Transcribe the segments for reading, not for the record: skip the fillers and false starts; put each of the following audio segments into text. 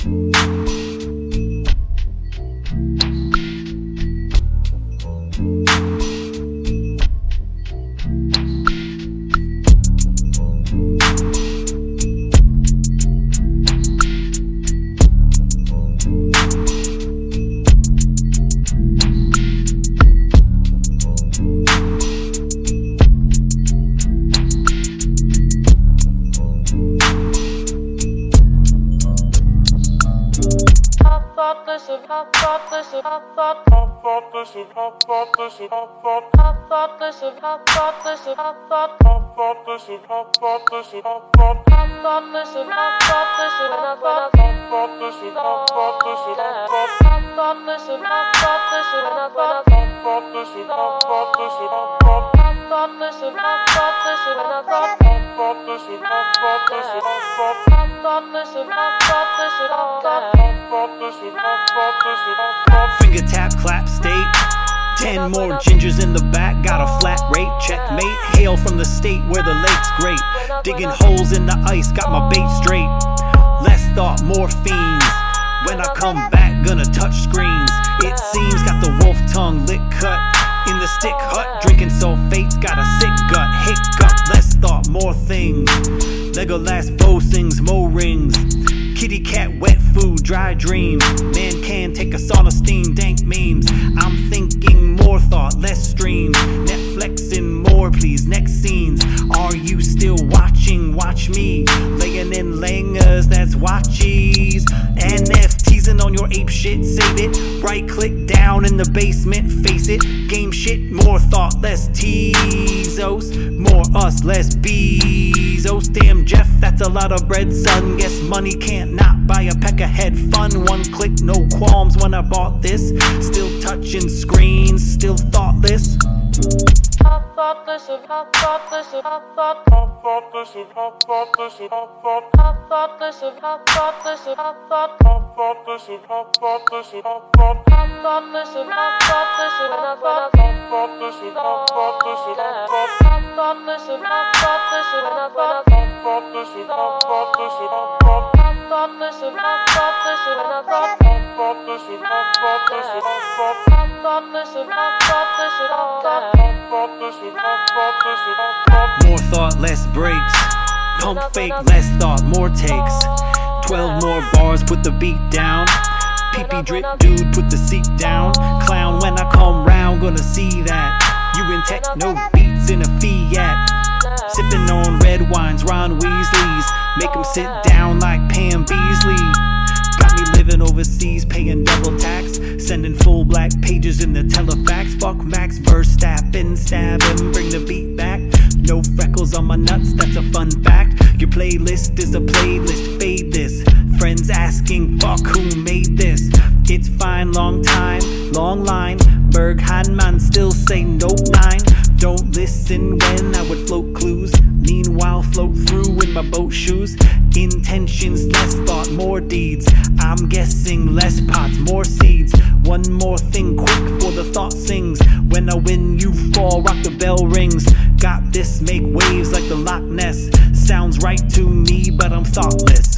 Finger tap, clap, state. 10 more gingers in the back, got a flat rate, checkmate. Hail from the state where the lake's great. Digging holes in the ice, got my bait straight. Less thought, more fiends. When I come back, gonna touch screens. It seems got the wolf tongue lit cut in the stick hut. Drinking sulfates, got a sick gut, hiccup. Less thought, more things. Legolas bow sings, mo rings. Kitty cat, wet food, dry dreams. Man can take a sauna steam, dank memes. I'm thinking more thought, less streams. Netflixing more, please, next scenes. Are you still watching? Watch me. Laying in langers, that's watchies. NFTsing on your ape shit, save it. Right click down in the basement, face it. Game shit, more thought, less Tezos. More us, less Bezos. Damn Jeff, that's a lot of bread, son. Guess money can't not buy a peck ahead. Fun, one click, no qualms when I bought this. Still touching screens, still thoughtless. More thought, less breaks. Pump fake, less thought, more takes. 12 more bars, put the beat down. Pee-pee drip dude, put the seat down. Clown, when I come round, gonna see that. You in techno beats in a Fiat. Sipping on red wines, Ron Weasley's. Make them sit down like Pam Beasley. Got me living overseas, paying double tax. Sending full black pages in the telefax. Fuck Max Verstappen, stab him, bring the beat back. No freckles on my nuts, that's a fun fact. Your playlist is a playlist, fade this. Friends asking, fuck, who made this? It's fine, long time, long line. Berg Hanman still say nope, 9. Don't listen when I would float clues. Meanwhile, float through in my boat shoes. Intentions, less thought, more deeds. I'm guessing less pots, more seeds. One more thing quick for the thought sings. When I win, you fall, rock the bell rings. Got this, make waves like the Loch Ness. Sounds right to me, but I'm thoughtless.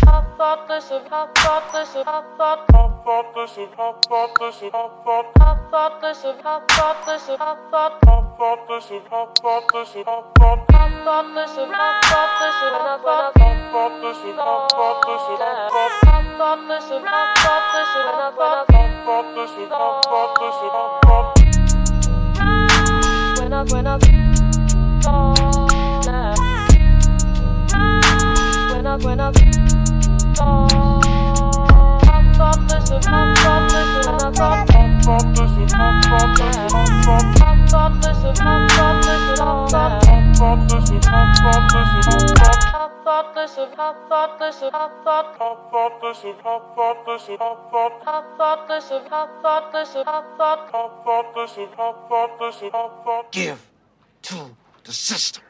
Give to the system.